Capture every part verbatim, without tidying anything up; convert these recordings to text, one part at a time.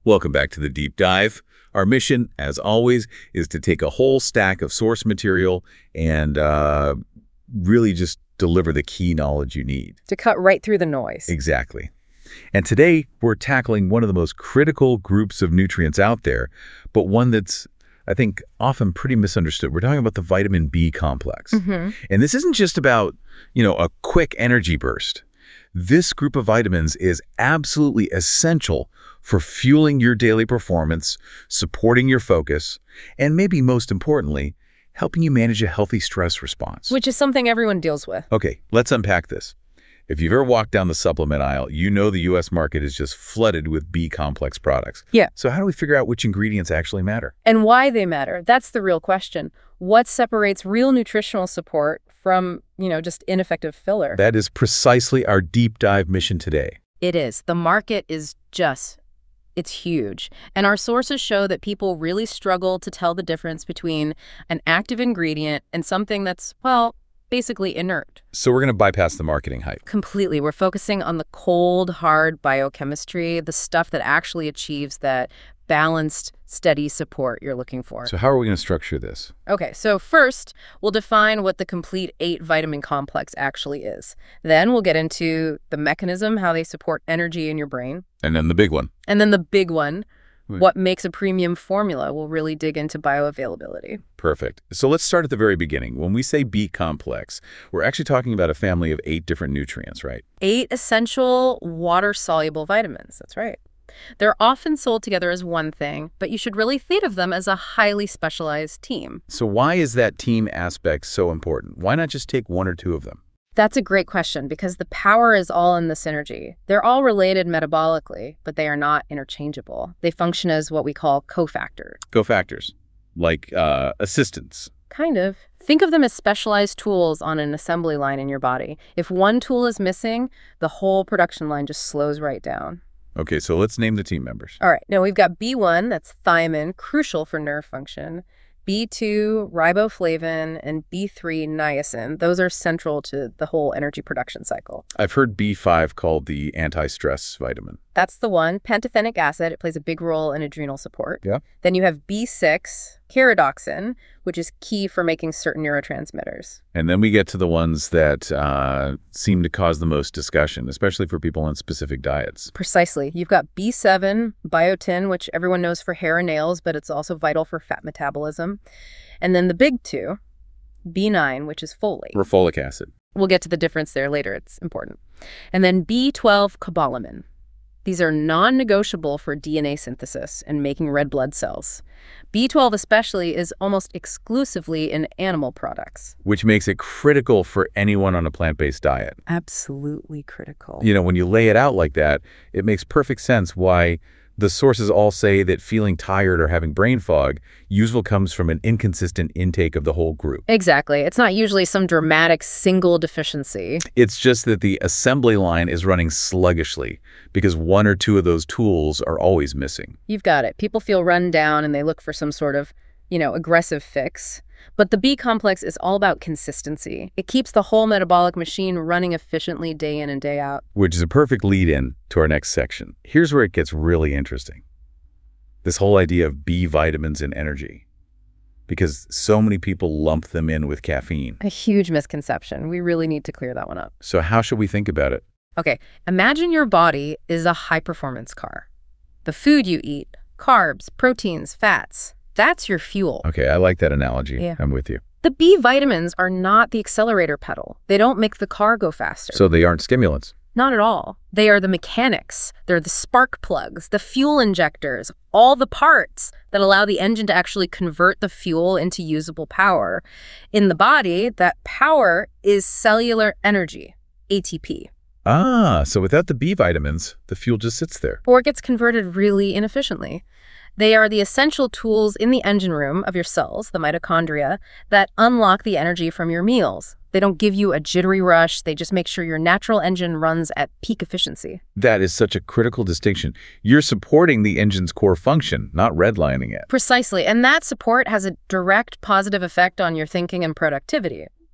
Welcome back to the Deep Dive. Our mission, as always, is to take a whole stack of source material and uh, really just deliver the key knowledge you need. To cut right through the noise. Exactly. And today, we're tackling one of the most critical groups of nutrients out there, but one that's, I think, often pretty misunderstood. We're talking about the vitamin B complex. Mm-hmm. And this isn't just about, you know, a quick energy burst. This group of vitamins is absolutely essential for fueling your daily performance, supporting your focus, and maybe most importantly, helping you manage a healthy stress response. Which is something everyone deals with. Okay, let's unpack this. If you've ever walked down the supplement aisle, you know the U S market is just flooded with B-complex products. Yeah. So how do we figure out which ingredients actually matter? And why they matter? That's the real question. What separates real nutritional support from, you know, just ineffective filler? That is precisely our deep dive mission today. It is. The market is just, it's huge. And our sources show that people really struggle to tell the difference between an active ingredient and something that's, well, basically inert. So we're going to bypass the marketing hype. Completely. We're focusing on the cold, hard biochemistry, the stuff that actually achieves that balanced, steady support you're looking for. So how are we going to structure this? Okay, so first, we'll define what the complete eight vitamin complex actually is. Then we'll get into the mechanism, how they support energy in your brain. And then the big one. And then the big one, Right. What makes a premium formula. We'll really dig into bioavailability. Perfect. So let's start at the very beginning. When we say B complex, we're actually talking about a family of eight different nutrients, right? Eight essential water-soluble vitamins. That's right. They're often sold together as one thing, but you should really think of them as a highly specialized team. So why is that team aspect so important? Why not just take one or two of them? That's a great question because the power is all in the synergy. They're all related metabolically, but they are not interchangeable. They function as what we call cofactors. Cofactors, like uh, assistants. Kind of. Think of them as specialized tools on an assembly line in your body. If one tool is missing, the whole production line just slows right down. Okay, so let's name the team members. All right. Now we've got B one, that's thiamine, crucial for nerve function. B two, riboflavin, and B three, niacin. Those are central to the whole energy production cycle. I've heard B five called the anti-stress vitamin. That's the one. Pantothenic acid, it plays a big role in adrenal support. Yeah. Then you have B six, pyridoxine, which is key for making certain neurotransmitters. And then we get to the ones that uh, seem to cause the most discussion, especially for people on specific diets. Precisely. You've got B seven, biotin, which everyone knows for hair and nails, but it's also vital for fat metabolism. And then the big two, B nine, which is folate. Or folic acid. We'll get to the difference there later. It's important. And then B twelve, cobalamin. These are non-negotiable for D N A synthesis and making red blood cells. B twelve especially is almost exclusively in animal products. Which makes it critical for anyone on a plant-based diet. Absolutely critical. You know, when you lay it out like that, it makes perfect sense why the sources all say that feeling tired or having brain fog usually comes from an inconsistent intake of the whole group. Exactly. It's not usually some dramatic single deficiency. It's just that the assembly line is running sluggishly because one or two of those tools are always missing. You've got it. People feel run down and they look for some sort of, you know, aggressive fix. But the B complex is all about consistency. It keeps the whole metabolic machine running efficiently day in and day out. Which is a perfect lead-in to our next section. Here's where it gets really interesting. This whole idea of B vitamins and energy. Because so many people lump them in with caffeine. A huge misconception. We really need to clear that one up. So how should we think about it? Okay, imagine your body is a high-performance car. The food you eat, carbs, proteins, fats, that's your fuel. Okay, I like that analogy. Yeah. I'm with you. The B vitamins are not the accelerator pedal. They don't make the car go faster. So they aren't stimulants. Not at all. They are the mechanics. They're the spark plugs, the fuel injectors, all the parts that allow the engine to actually convert the fuel into usable power. In the body, that power is cellular energy, A T P. Ah, so without the B vitamins, the fuel just sits there. Or it gets converted really inefficiently. They are the essential tools in the engine room of your cells, the mitochondria, that unlock the energy from your meals. They don't give you a jittery rush. They just make sure your natural engine runs at peak efficiency. That is such a critical distinction. You're supporting the engine's core function, not redlining it. Precisely. And that support has a direct positive effect on your thinking and productivity.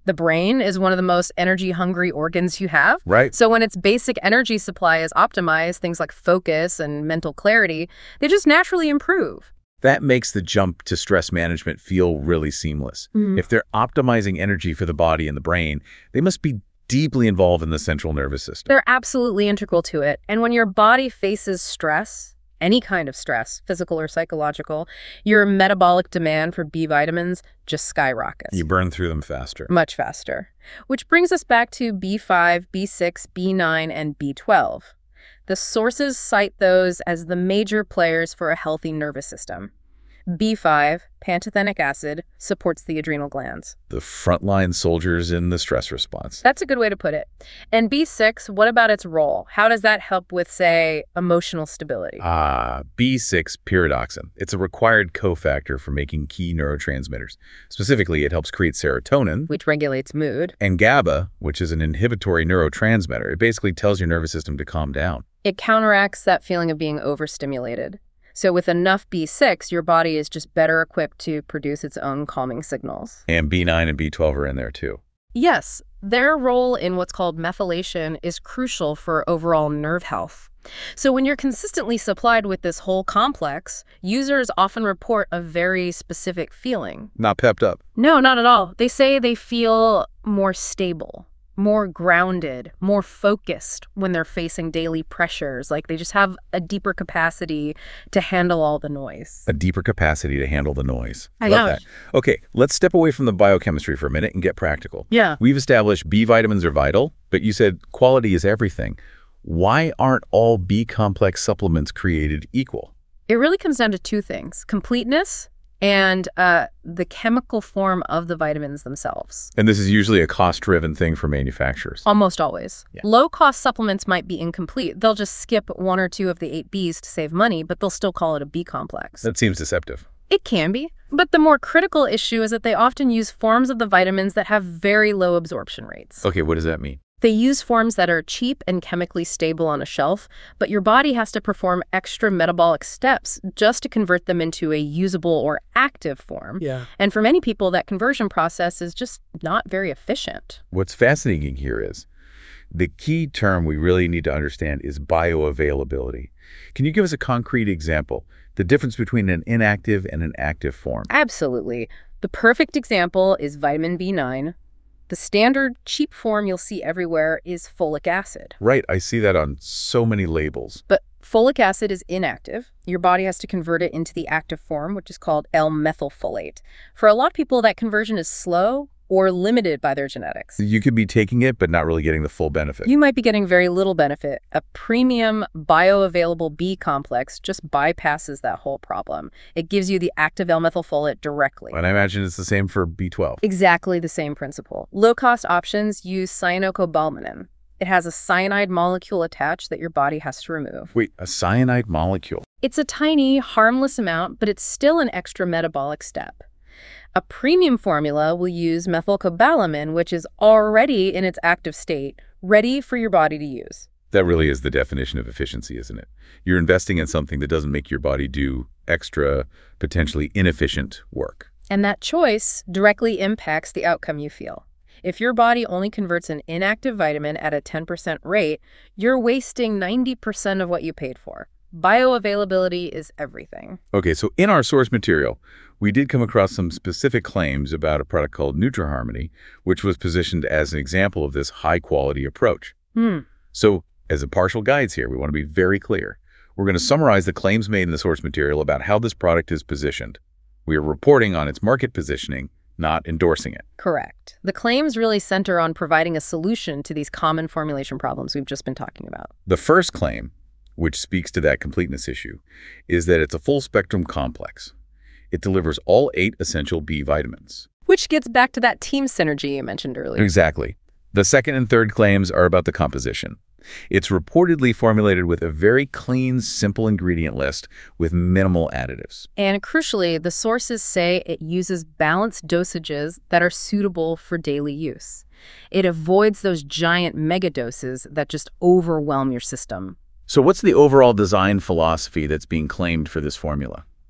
The brain is one of the most energy-hungry organs you have. Right. So when its basic energy supply is optimized, things like focus and mental clarity, they just naturally improve. That makes the jump to stress management feel really seamless. Mhm. If they're optimizing energy for the body and the brain, they must be deeply involved in the central nervous system. They're absolutely integral to it. And when your body faces stress, any kind of stress, physical or psychological, your metabolic demand for B vitamins just skyrockets. You burn through them faster. Much faster. Which brings us back to B five, B six, B nine, and B twelve. The sources cite those as the major players for a healthy nervous system. B five, pantothenic acid, supports the adrenal glands. The frontline soldiers in the stress response. That's a good way to put it. And B six, what about its role? How does that help with, say, emotional stability? Ah, B six pyridoxine. It's a required cofactor for making key neurotransmitters. Specifically, it helps create serotonin. Which regulates mood. And GABA, which is an inhibitory neurotransmitter. It basically tells your nervous system to calm down. It counteracts that feeling of being overstimulated. So with enough B six, your body is just better equipped to produce its own calming signals. And B nine and B twelve are in there too. Yes, their role in what's called methylation is crucial for overall nerve health. So when you're consistently supplied with this whole complex, users often report a very specific feeling. Not pepped up. No, not at all. They say they feel more stable, more grounded, more focused when they're facing daily pressures. Like they just have a deeper capacity to handle all the noise. A deeper capacity to handle the noise. I Love know. that. Okay, let's step away from the biochemistry for a minute and get practical. Yeah. We've established B vitamins are vital, but you said quality is everything. Why aren't all B-complex supplements created equal? It really comes down to two things: completeness and uh, the chemical form of the vitamins themselves. And this is usually a cost-driven thing for manufacturers. Almost always. Yeah. Low-cost supplements might be incomplete. They'll just skip one or two of the eight Bs to save money, but they'll still call it a B complex. That seems deceptive. It can be. But the more critical issue is that they often use forms of the vitamins that have very low absorption rates. Okay, what does that mean? They use forms that are cheap and chemically stable on a shelf, but your body has to perform extra metabolic steps just to convert them into a usable or active form. Yeah. And for many people, that conversion process is just not very efficient. What's fascinating here is the key term we really need to understand is bioavailability. Can you give us a concrete example? The difference between an inactive and an active form? Absolutely. The perfect example is vitamin B nine. The standard cheap form you'll see everywhere is folic acid. Right, I see that on so many labels. But folic acid is inactive. Your body has to convert it into the active form, which is called L-methylfolate. For a lot of people, that conversion is slow or limited by their genetics. You could be taking it, but not really getting the full benefit. You might be getting very little benefit. A premium bioavailable B complex just bypasses that whole problem. It gives you the active L-methylfolate directly. And I imagine it's the same for B twelve. Exactly the same principle. Low-cost options use cyanocobalamin. It has a cyanide molecule attached that your body has to remove. Wait, a cyanide molecule? It's a tiny, harmless amount, but it's still an extra metabolic step. A premium formula will use methylcobalamin, which is already in its active state, ready for your body to use. That really is the definition of efficiency, isn't it? You're investing in something that doesn't make your body do extra, potentially inefficient work. And that choice directly impacts the outcome you feel. If your body only converts an inactive vitamin at a ten percent rate, you're wasting ninety percent of what you paid for. Bioavailability is everything. Okay, so in our source material, we did come across some specific claims about a product called NutriHarmony, which was positioned as an example of this high-quality approach. Hmm. So, as a partial guides here, we want to be very clear. We're going to summarize the claims made in the source material about how this product is positioned. We are reporting on its market positioning, not endorsing it. Correct. The claims really center on providing a solution to these common formulation problems we've just been talking about. The first claim, which speaks to that completeness issue, is that it's a full-spectrum complex. It delivers all eight essential B vitamins. Which gets back to that team synergy you mentioned earlier. Exactly. The second and third claims are about the composition. It's reportedly formulated with a very clean, simple ingredient list with minimal additives. And crucially, the sources say it uses balanced dosages that are suitable for daily use. It avoids those giant megadoses that just overwhelm your system. So what's the overall design philosophy that's being claimed for this formula?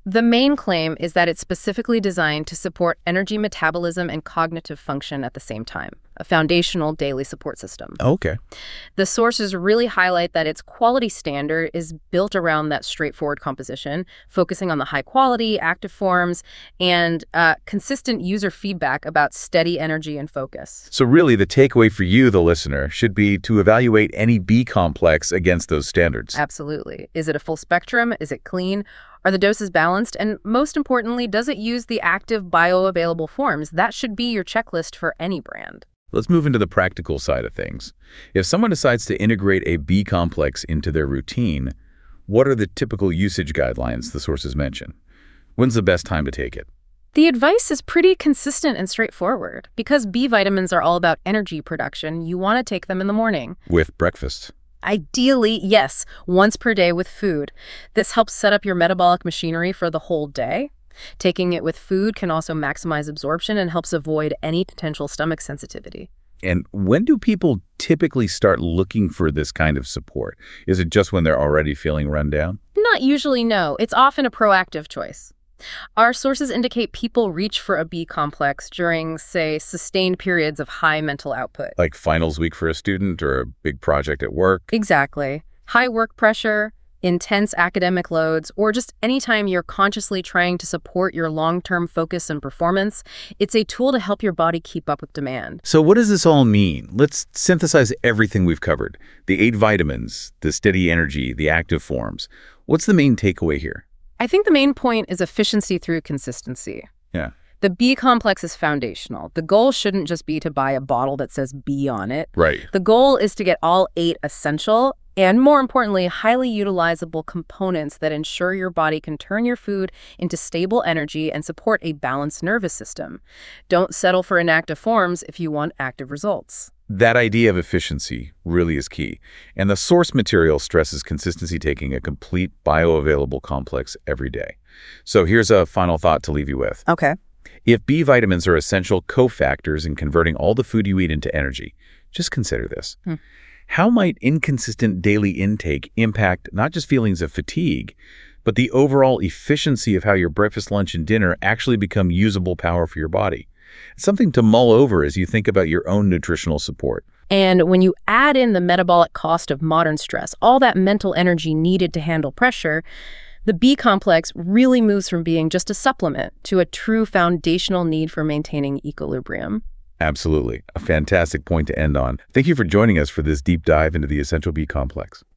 The main claim is that it's specifically designed to support energy metabolism and cognitive function at the same time, a foundational daily support system. Okay. The sources really highlight that its quality standard is built around that straightforward composition, focusing on the high quality, active forms, and uh, consistent user feedback about steady energy and focus. So really, the takeaway for you, the listener, should be to evaluate any B complex against those standards. Absolutely. Is it a full spectrum? Is it clean? Are the doses balanced? And most importantly, does it use the active bioavailable forms? That should be your checklist for any brand. Let's move into the practical side of things. If someone decides to integrate a B complex into their routine, what are the typical usage guidelines the sources mention? When's the best time to take it? The advice is pretty consistent and straightforward. Because B vitamins are all about energy production, you want to take them in the morning. With breakfast. Ideally, yes, once per day with food. This helps set up your metabolic machinery for the whole day. Taking it with food can also maximize absorption and helps avoid any potential stomach sensitivity. And when do people typically start looking for this kind of support? Is it just when they're already feeling run down? Not usually, no. It's often a proactive choice. Our sources indicate people reach for a B complex during, say, sustained periods of high mental output. Like finals week for a student or a big project at work? Exactly. High work pressure, intense academic loads, or just anytime you're consciously trying to support your long-term focus and performance, it's a tool to help your body keep up with demand. So what does this all mean? Let's synthesize everything we've covered. The eight vitamins, the steady energy, the active forms. What's the main takeaway here? I think the main point is efficiency through consistency. Yeah. The B complex is foundational. The goal shouldn't just be to buy a bottle that says B on it. Right. The goal is to get all eight essential and, more importantly, highly utilizable components that ensure your body can turn your food into stable energy and support a balanced nervous system. Don't settle for inactive forms if you want active results. That idea of efficiency really is key. And the source material stresses consistency, taking a complete bioavailable complex every day. So here's a final thought to leave you with. Okay. If B vitamins are essential cofactors in converting all the food you eat into energy, just consider this. Hmm. How might inconsistent daily intake impact not just feelings of fatigue, but the overall efficiency of how your breakfast, lunch, and dinner actually become usable power for your body? It's something to mull over as you think about your own nutritional support. And when you add in the metabolic cost of modern stress, all that mental energy needed to handle pressure, the B complex really moves from being just a supplement to a true foundational need for maintaining equilibrium. Absolutely. A fantastic point to end on. Thank you for joining us for this deep dive into the essential B complex.